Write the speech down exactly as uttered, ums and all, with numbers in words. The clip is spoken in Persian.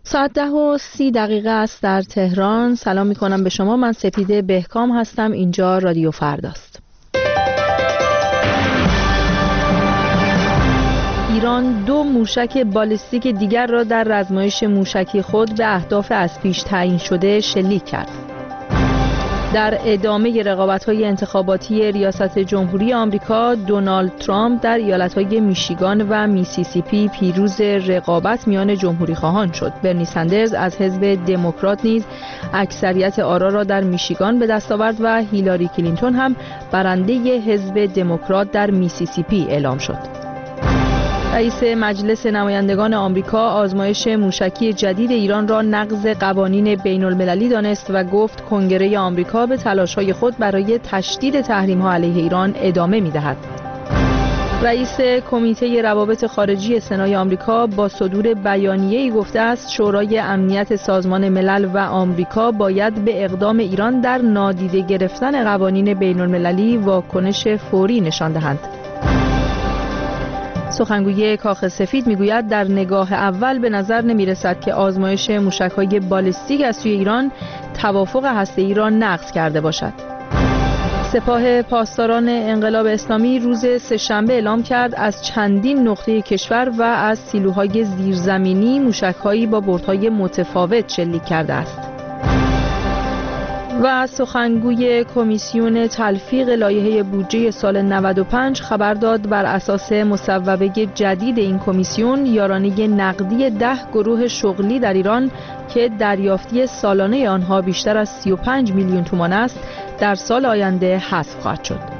ساعت ده و سی دقیقه است در تهران. سلام می کنم به شما. من سپیده بهکام هستم. اینجا رادیو فرداست. ایران دو موشک بالستیک دیگر را در رزمایش موشکی خود به اهداف از پیش تعیین شده شلیک کرد. در ادامه رقابت‌های انتخاباتی ریاست جمهوری آمریکا، دونالد ترامپ در ایالت‌های میشیگان و میسیسیپی پیروز رقابت میان جمهوری‌خواهان شد. برنی سندرز از حزب دموکرات نیز اکثریت آرا را در میشیگان به دست آورد و هیلاری کلینتون هم برنده حزب دموکرات در میسیسیپی اعلام شد. رئیس مجلس نمایندگان آمریکا آزمایش موشکی جدید ایران را نقض قوانین بین المللی دانست و گفت کنگره آمریکا به تلاش‌های خود برای تشدید تحریم‌ها علیه ایران ادامه می‌دهد. رئیس کمیته روابط خارجی سنای آمریکا با صدور بیانیه‌ای گفته است شورای امنیت سازمان ملل و آمریکا باید به اقدام ایران در نادیده گرفتن قوانین بین المللی واکنش فوری نشان دهند. سخنگوی کاخ سفید میگوید در نگاه اول به نظر نمیرسد که آزمایش موشک‌های بالستیک از سوی ایران توافق هسته‌ای را نقض کرده باشد. سپاه پاسداران انقلاب اسلامی روز سه‌شنبه اعلام کرد از چندین نقطه کشور و از سیلوهای زیرزمینی موشک‌هایی با بردهای متفاوت شلیک کرده است. و سخنگوی کمیسیون تلفیق لایحه بودجه سال نود و پنج خبر داد بر اساس مصوبه جدید این کمیسیون یارانه نقدی ده گروه شغلی در ایران که دریافتی سالانه آنها بیشتر از سی و پنج میلیون تومان است در سال آینده حذف خواهد شد.